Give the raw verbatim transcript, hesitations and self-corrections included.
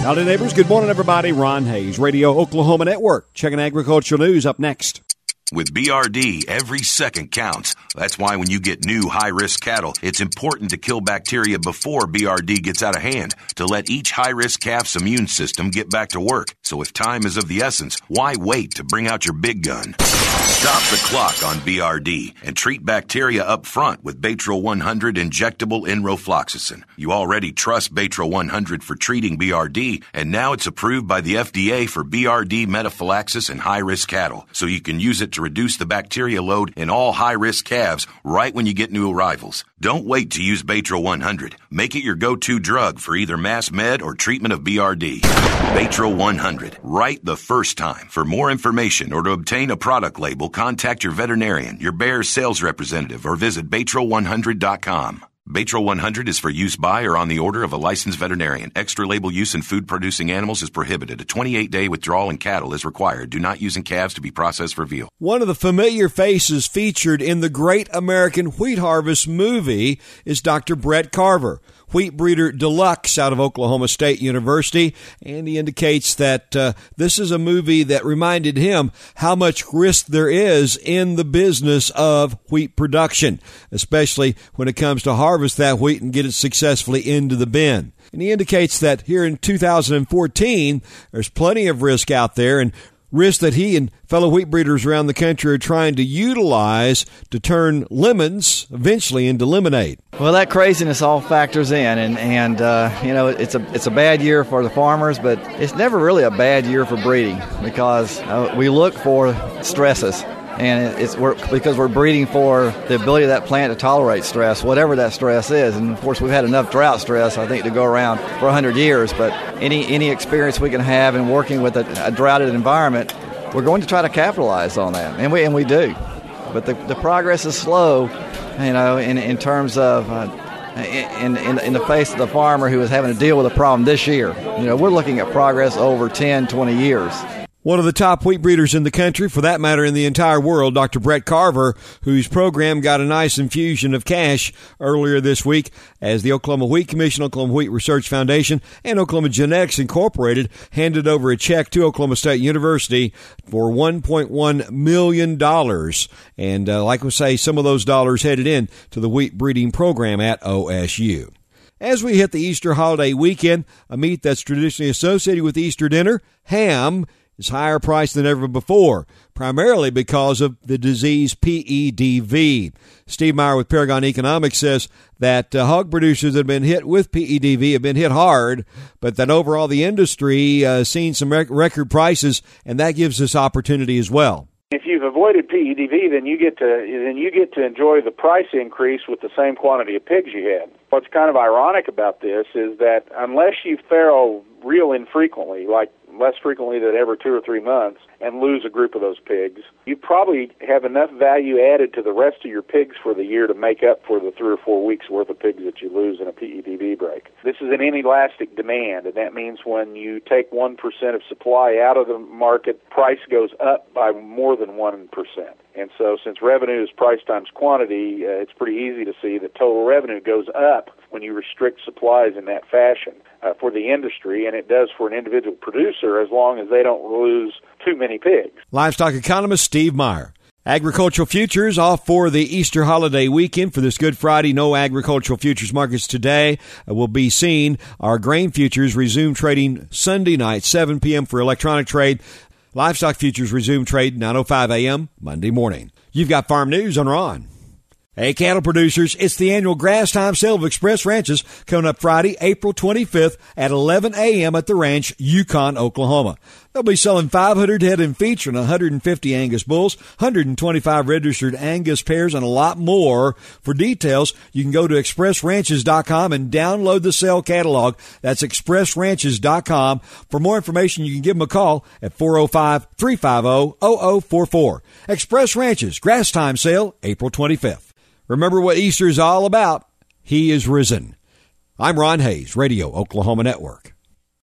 Howdy, neighbors. Good morning, everybody. Ron Hayes, Radio Oklahoma Network. Checking agricultural news up next. With B R D, every second counts. That's why when you get new high-risk cattle, it's important to kill bacteria before B R D gets out of hand to let each high-risk calf's immune system get back to work. So if time is of the essence, why wait to bring out your big gun? Stop the clock on B R D and treat bacteria up front with Baytril one hundred injectable enrofloxacin. You already trust Baytril one hundred for treating B R D, and now it's approved by the F D A for B R D metaphylaxis in high-risk cattle, so you can use it to reduce the bacteria load in all high-risk calves right when you get new arrivals. Don't wait to use Baytril one hundred. Make it your go-to drug for either mass med or treatment of B R D. Baytril one hundred. Right the first time. For more information or to obtain a product label, contact your veterinarian, your Bayer's sales representative, or visit Baytril one hundred dot com. Baytril one hundred is for use by or on the order of a licensed veterinarian. Extra label use in food-producing animals is prohibited. A twenty-eight day withdrawal in cattle is required. Do not use in calves to be processed for veal. One of the familiar faces featured in the Great American Wheat Harvest movie is Doctor Brett Carver, wheat breeder deluxe out of Oklahoma State University, and he indicates that uh, this is a movie that reminded him how much risk there is in the business of wheat production, especially when it comes to harvest that wheat and get it successfully into the bin. And he indicates that here in two thousand fourteen, there's plenty of risk out there, and risk that he and fellow wheat breeders around the country are trying to utilize to turn lemons eventually into lemonade. Well, that craziness all factors in, and, and uh, you know, it's a it's a bad year for the farmers, but it's never really a bad year for breeding because uh, we look for stresses. And it's we're, because we're breeding for the ability of that plant to tolerate stress, whatever that stress is. And, of course, we've had enough drought stress, I think, to go around for one hundred years. But any any experience we can have in working with a, a droughted environment, we're going to try to capitalize on that. And we and we do. But the, the progress is slow, you know, in, in terms of uh, in, in, in the face of the farmer who is having to deal with a problem this year. You know, we're looking at progress over ten, twenty years. One of the top wheat breeders in the country, for that matter in the entire world, Doctor Brett Carver, whose program got a nice infusion of cash earlier this week as the Oklahoma Wheat Commission, Oklahoma Wheat Research Foundation, and Oklahoma Genetics Incorporated handed over a check to Oklahoma State University for one point one million dollars. And uh, like we say, some of those dollars headed in to the wheat breeding program at O S U. As we hit the Easter holiday weekend, a meat that's traditionally associated with Easter dinner, ham, is higher priced than ever before, primarily because of the disease P E D V. Steve Meyer with Paragon Economics says that uh, hog producers that have been hit with P E D V have been hit hard, but that overall the industry uh, seen some rec- record prices, and that gives us opportunity as well. If you've avoided P E D V, then you get to then you get to enjoy the price increase with the same quantity of pigs you had. What's kind of ironic about this is that unless you farrow real infrequently, like less frequently than every two or three months, and lose a group of those pigs, you probably have enough value added to the rest of your pigs for the year to make up for the three or four weeks worth of pigs that you lose in a P E D V break. This is an inelastic demand, and that means when you take one percent of supply out of the market, price goes up by more than one percent. And so since revenue is price times quantity, uh, it's pretty easy to see that total revenue goes up when you restrict supplies in that fashion uh, for the industry, and it does for an individual producer as long as they don't lose too many pigs. Livestock economist Steve Meyer. Agricultural futures off for the Easter holiday weekend. For this Good Friday, no agricultural futures markets today uh, will be seen. Our grain futures resume trading Sunday night, seven p.m. for electronic trade. Livestock futures resume trade nine oh five a.m. Monday morning. You've got farm news on Ron. Hey, cattle producers, it's the annual Grass Time Sale of Express Ranches coming up Friday, April twenty-fifth at eleven a.m. at the ranch, Yukon, Oklahoma. They'll be selling five hundred head and featuring one hundred fifty Angus bulls, one hundred twenty-five registered Angus pairs, and a lot more. For details, you can go to express ranches dot com and download the sale catalog. That's express ranches dot com. For more information, you can give them a call at four oh five, three five oh, oh oh four four. Express Ranches, Grass Time Sale, April twenty-fifth. Remember what Easter is all about. He is risen. I'm Ron Hayes, Radio Oklahoma Network.